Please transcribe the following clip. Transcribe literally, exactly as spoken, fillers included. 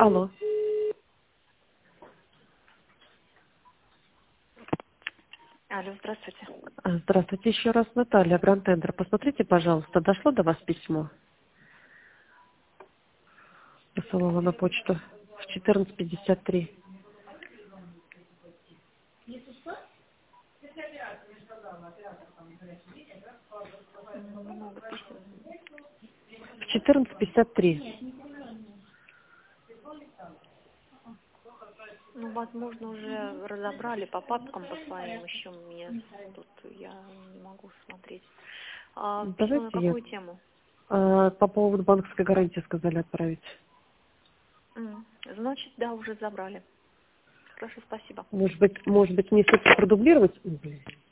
Алло. Алло, здравствуйте. А, Здравствуйте еще раз, Наталья, Гранд Тендер. Посмотрите, пожалуйста, дошло до вас письмо? Посылала на почту в четырнадцать пятьдесят три. Ну, много писем. В четырнадцать пятьдесят три. Ну, возможно, уже разобрали по папкам по своим еще мне тут я не могу смотреть. А письмо на Давайте я. какую тему? А, по поводу банковской гарантии сказали отправить. М, Значит, да, уже забрали. Хорошо, спасибо. Может быть, может быть, мне все-таки продублировать? Ой, блин.